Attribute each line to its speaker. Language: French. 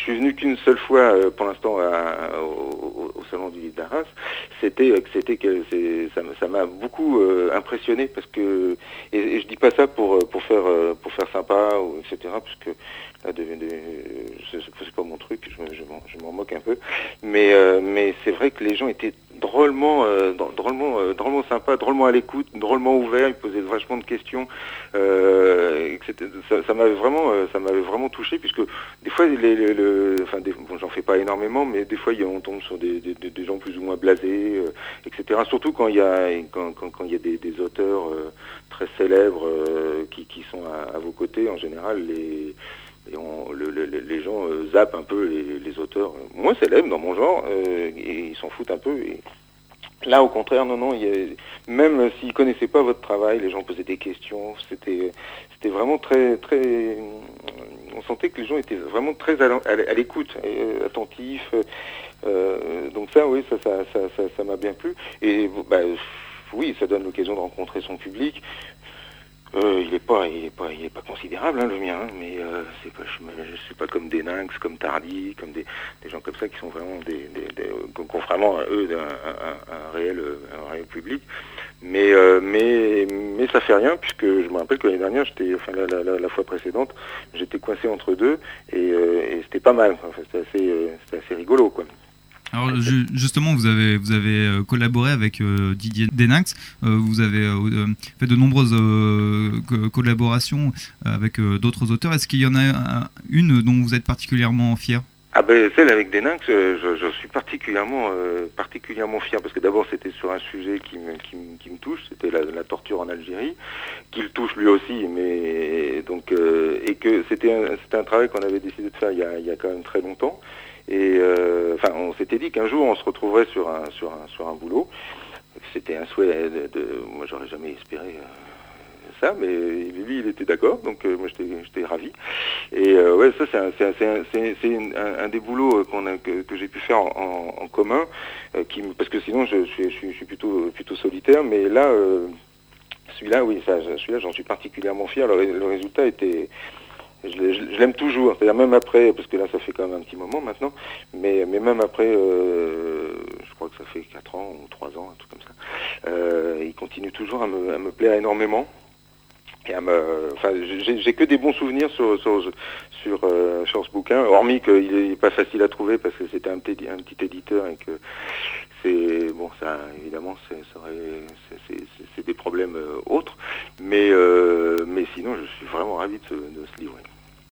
Speaker 1: suis venu qu'une seule fois pour l'instant au salon du livre d'Arras. Ça m'a beaucoup impressionné parce que et je dis pas ça pour faire sympa ou etc. parce que là, c'est pas mon truc, je m'en moque un peu, mais c'est vrai que les gens étaient drôlement sympas, drôlement à l'écoute, drôlement ouverts, ils posaient vachement de questions. Ça m'avait vraiment touché, puisque des fois bon, j'en fais pas énormément, mais des fois on tombe sur des gens plus ou moins blasés, etc. Surtout quand il y a des auteurs très célèbres qui sont à vos côtés. En général, les gens zappent un peu les auteurs moins célèbres dans mon genre, et ils s'en foutent un peu. Et là, au contraire, non, même s'ils connaissaient pas votre travail, les gens posaient des questions. C'était vraiment très, très. On sentait que les gens étaient vraiment très à l'écoute, attentifs. Donc ça, oui, ça m'a bien plu. Et oui, ça donne l'occasion de rencontrer son public. Il est pas considérable, hein, le mien, hein, mais c'est pas comme des Lynx, comme Tardy, comme des gens comme ça qui sont vraiment qui ont vraiment eux un réel public, mais ça fait rien, puisque je me rappelle que l'année dernière, la fois précédente, j'étais coincé entre deux et c'était pas mal, enfin, c'était assez rigolo, quoi.
Speaker 2: Alors justement, vous avez collaboré avec Didier Deninx, vous avez fait de nombreuses collaborations avec d'autres auteurs. Est-ce qu'il y en a une dont vous êtes particulièrement fier ?
Speaker 1: Ah ben celle avec Deninx, je suis particulièrement fier, parce que d'abord c'était sur un sujet qui me touche, c'était la torture en Algérie, qui le touche lui aussi, mais donc et que c'était un travail qu'on avait décidé de faire il y a quand même très longtemps. Et on s'était dit qu'un jour on se retrouverait sur un boulot. C'était un souhait moi j'aurais jamais espéré ça, mais lui il était d'accord, donc moi j'étais ravi. Et ouais, ça c'est un des boulots que j'ai pu faire en commun, parce que sinon je suis plutôt solitaire, mais là celui-là j'en suis particulièrement fier. Le résultat était. Je l'aime toujours, c'est-à-dire même après, parce que là ça fait quand même un petit moment maintenant, mais même après, je crois que ça fait 4 ans ou 3 ans, un truc comme ça, il continue toujours à me plaire énormément. Et j'ai que des bons souvenirs sur ce bouquin, hormis qu'il n'est pas facile à trouver parce que c'était un petit éditeur et que ça évidemment c'est des problèmes autres, mais sinon je suis vraiment ravi de ce livre.